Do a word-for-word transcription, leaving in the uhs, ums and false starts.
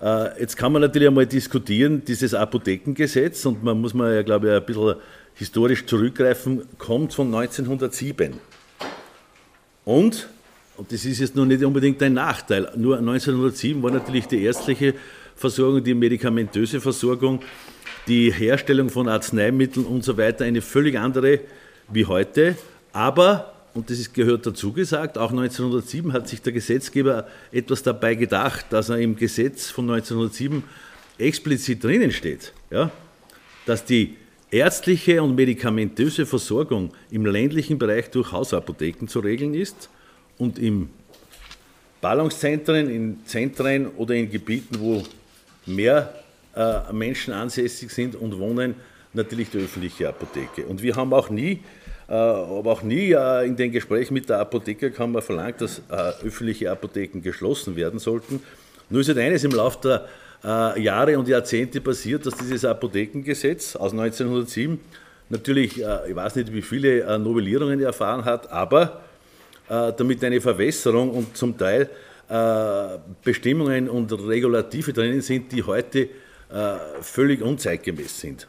Jetzt kann man natürlich einmal diskutieren, dieses Apothekengesetz, und man muss mal ja, glaube ich, ein bisschen historisch zurückgreifen, kommt von neunzehnhundertsieben. Und, und das ist jetzt noch nicht unbedingt ein Nachteil, nur neunzehnhundertsieben war natürlich die ärztliche Versorgung, die medikamentöse Versorgung, die Herstellung von Arzneimitteln und so weiter eine völlig andere wie heute, aber, und das ist, gehört dazu gesagt, auch neunzehnhundertsieben hat sich der Gesetzgeber etwas dabei gedacht, dass er im Gesetz von neunzehnhundertsieben explizit drinnen steht, ja, dass die ärztliche und medikamentöse Versorgung im ländlichen Bereich durch Hausapotheken zu regeln ist und im Ballungszentren, in Zentren oder in Gebieten, wo mehr äh, Menschen ansässig sind und wohnen, natürlich die öffentliche Apotheke. Und wir haben auch nie aber auch nie in den Gesprächen mit der Apothekerkammer verlangt, dass öffentliche Apotheken geschlossen werden sollten. Nur ist halt eines im Laufe der Jahre und Jahrzehnte passiert, dass dieses Apothekengesetz aus neunzehnhundertsieben natürlich, ich weiß nicht, wie viele Novellierungen erfahren hat, aber damit eine Verwässerung und zum Teil Bestimmungen und Regulative drinnen sind, die heute völlig unzeitgemäß sind.